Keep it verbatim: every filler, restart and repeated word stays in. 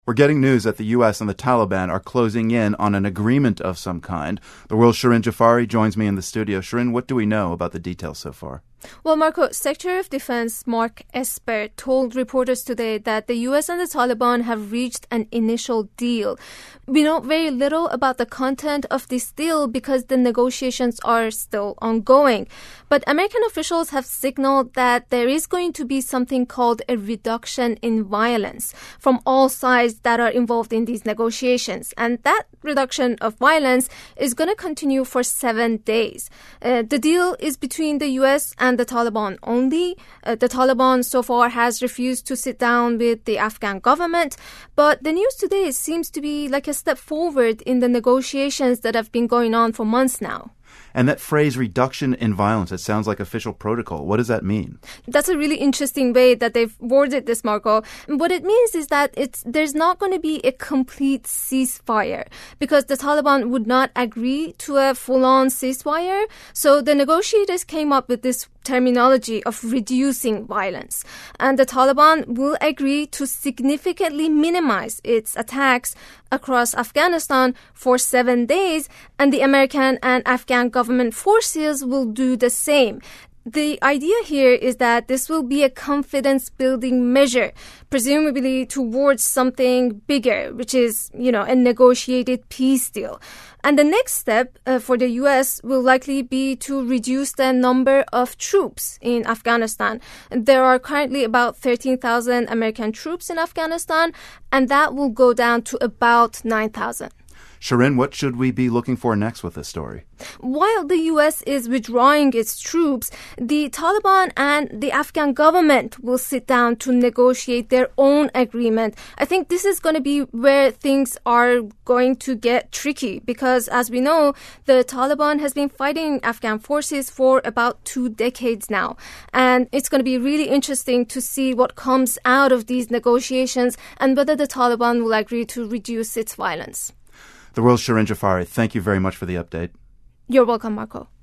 We're getting news that the U S and the Taliban are closing in on an agreement of some kind. The world's Shirin Jafari joins me in the studio. Shirin, what do we know about the details so far? Well, Marco, Secretary of Defense Mark Esper told reporters today that the U S and the Taliban have reached an initial deal. We know very little about the content of this deal because the negotiations are still ongoing. But American officials have signaled that there is going to be something called a reduction in violence from all sides that are involved in these negotiations. And that reduction of violence is going to continue for seven days. Uh, the deal is between the U S and the Taliban only. Uh, the Taliban so far has refused to sit down with the Afghan government, but the news today seems to be like a step forward in the negotiations that have been going on for months now. And that phrase, reduction in violence, it sounds like official protocol. What does that mean? That's a really interesting way that they've worded this, Marco. What it means is that it's there's not going to be a complete ceasefire because the Taliban would not agree to a full-on ceasefire. So the negotiators came up with this terminology of reducing violence. And the Taliban will agree to significantly minimize its attacks across Afghanistan for seven days, and the American and Afghan government forces will do the same. The idea here is that this will be a confidence-building measure, presumably towards something bigger, which is, you know, a negotiated peace deal. And the next step uh, for the U S will likely be to reduce the number of troops in Afghanistan. There are currently about thirteen thousand American troops in Afghanistan, and that will go down to about nine thousand. Shirin, what should we be looking for next with this story? While the U S is withdrawing its troops, the Taliban and the Afghan government will sit down to negotiate their own agreement. I think this is going to be where things are going to get tricky because, as we know, the Taliban has been fighting Afghan forces for about two decades now. And it's going to be really interesting to see what comes out of these negotiations and whether the Taliban will agree to reduce its violence. The world's Shirin Jafari, thank you very much for the update. You're welcome, Marco.